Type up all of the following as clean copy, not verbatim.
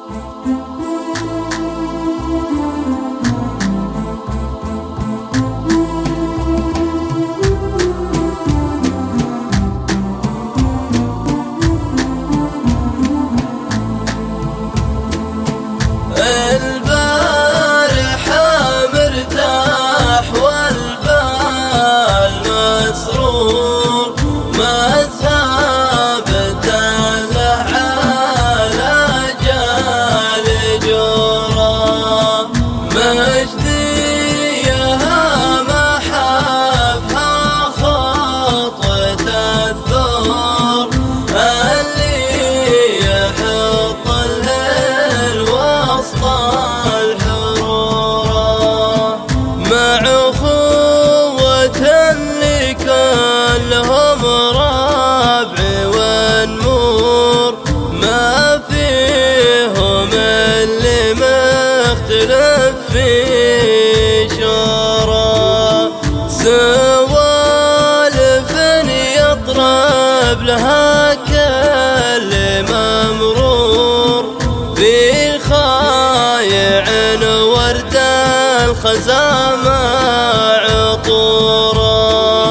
لهم ربع ونمور ما فيهم اللي مختلف في شورى سوالف يطرب لها كل ممرور في خايع ورد الخزامة عطورا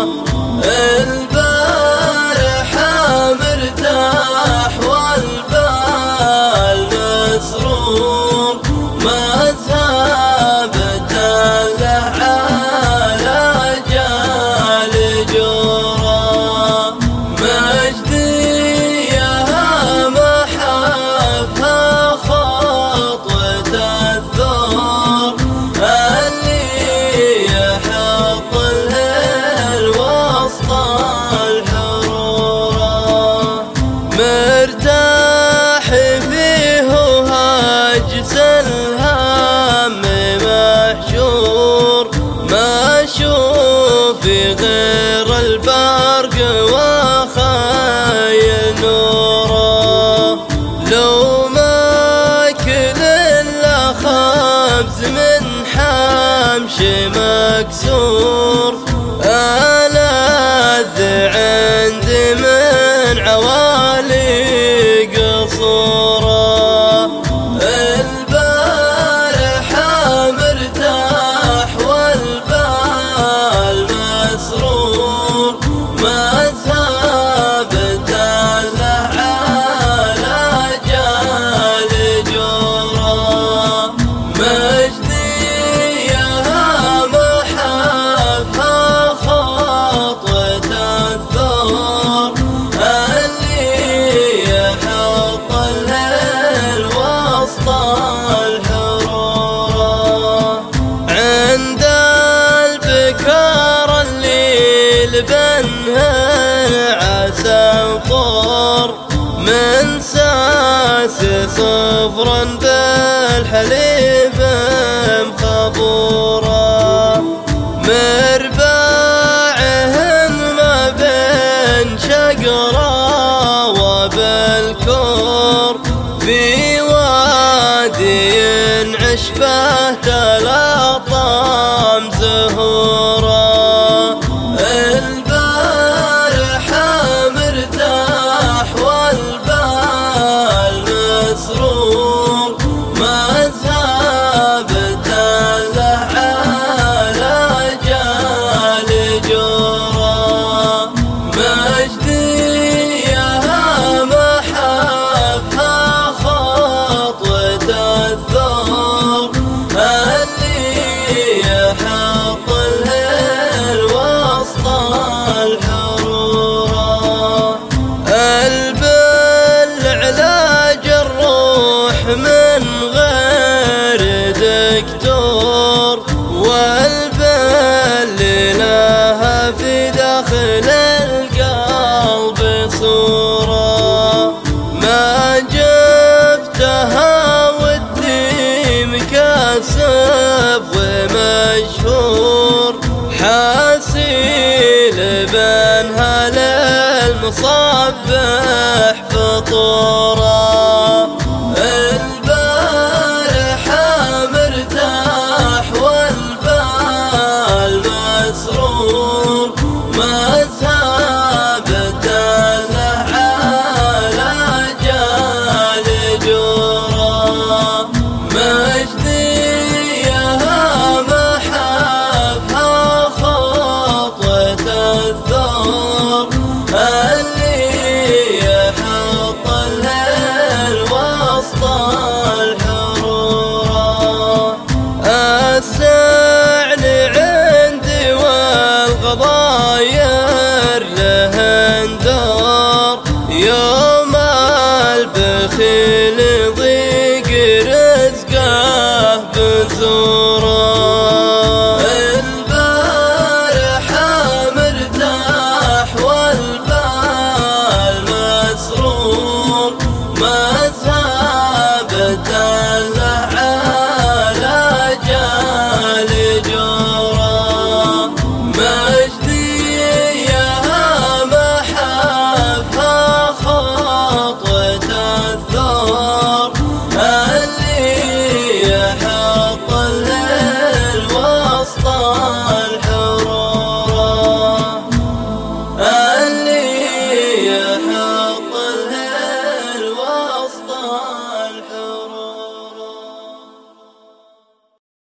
مرتاح فيه وهاجس الهم محشور ما اشوف غير البرق وخيل نوره لو ماكل الا خبز من حمش مكسور ألذ عندي من عوالي قصورا البارحة مرتاح والبال مسرور ما ثابت له على جال جورا مجديها محفها خطوة الثور اللي يحط الليل وسط الحرورة عند البكار اللي لبنها عسى وطور من ساس صفرا بالحليب مخبورة مرباعهن ما بين شقرة وبالكور في وادي عشبه تلاطم زهورا البارحة مرتاح والبال مسرور ما ثابت له على جال جورا مجديها محفها خطوة الثور اللي يحط الليل وسط الحرورة البل علاج الروح من غير دكتور والبل لها في داخل القلب صورة ما جبتها ودي مكسب ومشهور حاسيل بينها للمصبح فطورة البارحة مرتاح والبال مسرور ما ثابت له على جال جورا ما